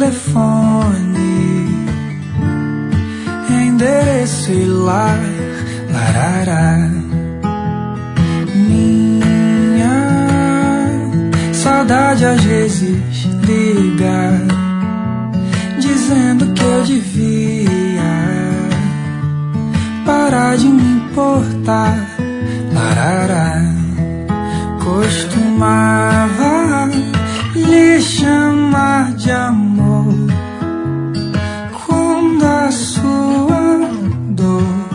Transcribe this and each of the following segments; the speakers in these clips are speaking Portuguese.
telefone, endereço e lar, larará. Minha saudade às vezes liga, dizendo que eu devia parar de me importar, larará. Costumava lhe chamar de amor quando a sua dor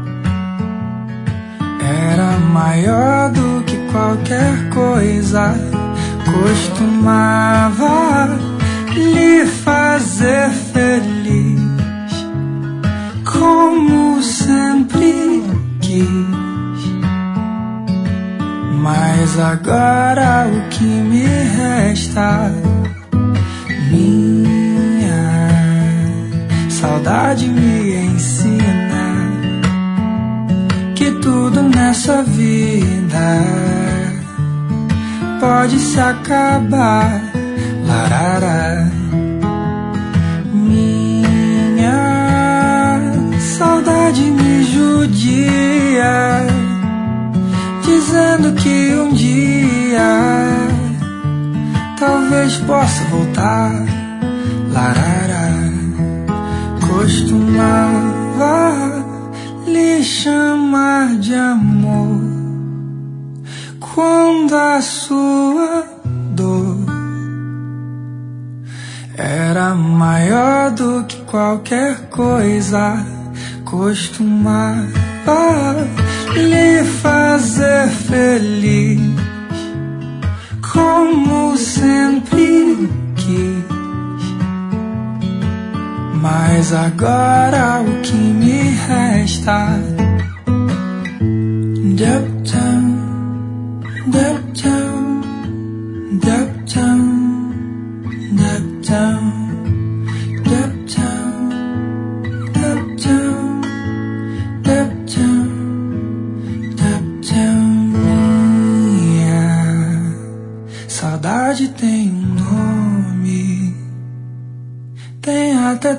era maior do que qualquer coisa. Costumava lhe fazer feliz como sempre quis. Mas agora o que me resta? Minha saudade me ensina que tudo nessa vida pode se acabar, larará. Minha saudade me judia, dizendo que um dia talvez possa voltar, larará. Costumava lhe chamar de amor quando a sua dor era maior do que qualquer coisa. Costumava lhe fazer feliz como sempre quis. Mas agora o que me resta? Duptown, duptown, duptown, duptown, duptown, duptown, duptown, duptown. Minha saudade tem um nome, tem até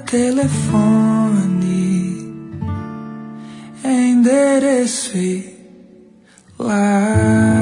telefone, endereço e lar.